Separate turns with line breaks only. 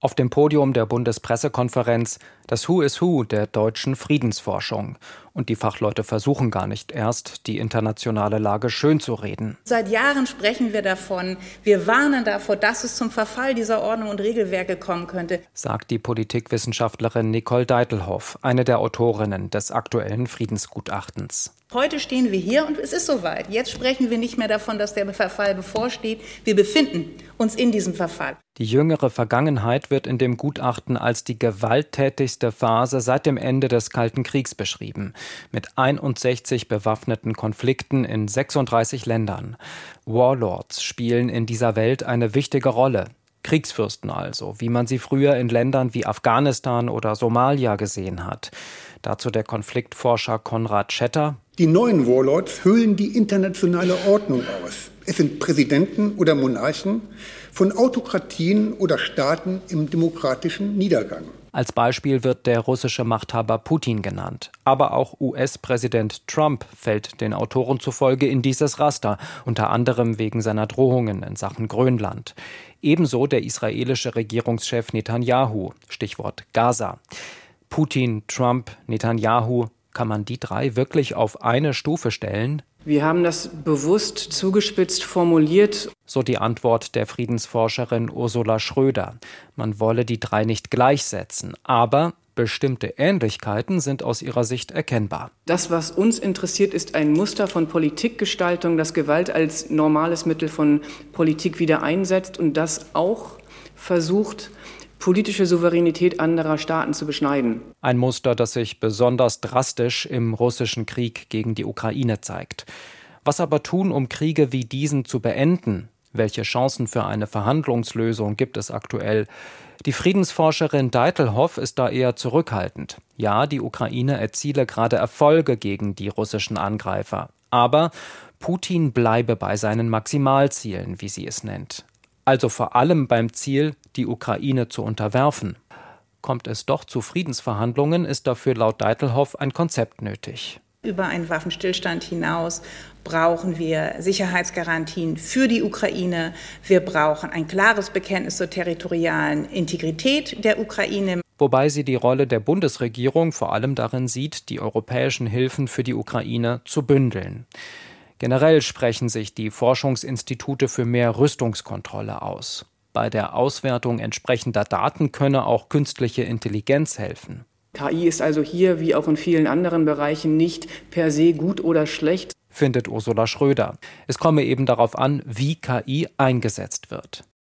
Auf dem Podium der Bundespressekonferenz das Who is Who der deutschen Friedensforschung. Und die Fachleute versuchen gar nicht erst, die internationale Lage schönzureden.
Seit Jahren sprechen wir davon. Wir warnen davor, dass es zum Verfall dieser Ordnung und Regelwerke kommen könnte,
sagt die Politikwissenschaftlerin Nicole Deitelhoff, eine der Autorinnen des aktuellen Friedensgutachtens.
Heute stehen wir hier und es ist soweit. Jetzt sprechen wir nicht mehr davon, dass der Verfall bevorsteht. Wir befinden uns in diesem Verfall.
Die jüngere Vergangenheit wird in dem Gutachten als die gewalttätigste Phase seit dem Ende des Kalten Kriegs beschrieben, mit 61 bewaffneten Konflikten in 36 Ländern. Warlords spielen in dieser Welt eine wichtige Rolle. Kriegsfürsten also, wie man sie früher in Ländern wie Afghanistan oder Somalia gesehen hat. Dazu der Konfliktforscher Konrad Schetter.
Die neuen Warlords höhlen die internationale Ordnung aus. Es sind Präsidenten oder Monarchen von Autokratien oder Staaten im demokratischen Niedergang.
Als Beispiel wird der russische Machthaber Putin genannt. Aber auch US-Präsident Trump fällt den Autoren zufolge in dieses Raster, unter anderem wegen seiner Drohungen in Sachen Grönland. Ebenso der israelische Regierungschef Netanyahu, Stichwort Gaza. Putin, Trump, Netanyahu, kann man die drei wirklich auf eine Stufe stellen?
Wir haben das bewusst zugespitzt formuliert.
So die Antwort der Friedensforscherin Ursula Schröder. Man wolle die drei nicht gleichsetzen, aber bestimmte Ähnlichkeiten sind aus ihrer Sicht erkennbar.
Das, was uns interessiert, ist ein Muster von Politikgestaltung, das Gewalt als normales Mittel von Politik wieder einsetzt und das auch versucht, politische Souveränität anderer Staaten zu beschneiden.
Ein Muster, das sich besonders drastisch im russischen Krieg gegen die Ukraine zeigt. Was aber tun, um Kriege wie diesen zu beenden? Welche Chancen für eine Verhandlungslösung gibt es aktuell? Die Friedensforscherin Deitelhoff ist da eher zurückhaltend. Ja, die Ukraine erziele gerade Erfolge gegen die russischen Angreifer. Aber Putin bleibe bei seinen Maximalzielen, wie sie es nennt. Also vor allem beim Ziel, die Ukraine zu unterwerfen. Kommt es doch zu Friedensverhandlungen, ist dafür laut Deitelhoff ein Konzept nötig.
Über einen Waffenstillstand hinaus brauchen wir Sicherheitsgarantien für die Ukraine. Wir brauchen ein klares Bekenntnis zur territorialen Integrität der Ukraine.
Wobei sie die Rolle der Bundesregierung vor allem darin sieht, die europäischen Hilfen für die Ukraine zu bündeln. Generell sprechen sich die Forschungsinstitute für mehr Rüstungskontrolle aus. Bei der Auswertung entsprechender Daten könne auch künstliche Intelligenz helfen.
KI ist also hier, wie auch in vielen anderen Bereichen, nicht per se gut oder schlecht,
findet Ursula Schröder. Es komme eben darauf an, wie KI eingesetzt wird.